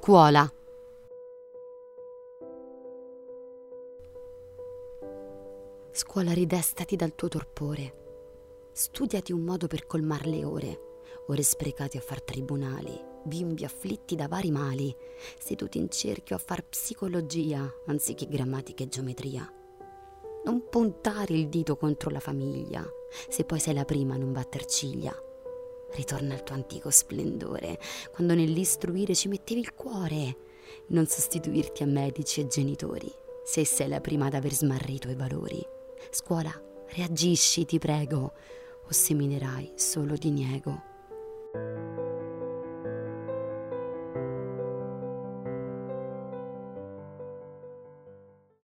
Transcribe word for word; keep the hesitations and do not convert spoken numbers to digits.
scuola. Scuola, ridestati dal tuo torpore. Studiati un modo per colmar le ore, ore sprecate a far tribunali, bimbi afflitti da vari mali, seduti in cerchio a far psicologia anziché grammatica e geometria. Non puntare il dito contro la famiglia, se poi sei la prima a non batter ciglia. Ritorna al tuo antico splendore, quando nell'istruire ci mettevi il cuore. Non sostituirti a medici e genitori, se sei la prima ad aver smarrito i valori. Scuola, reagisci, ti prego, o seminerai solo di niego.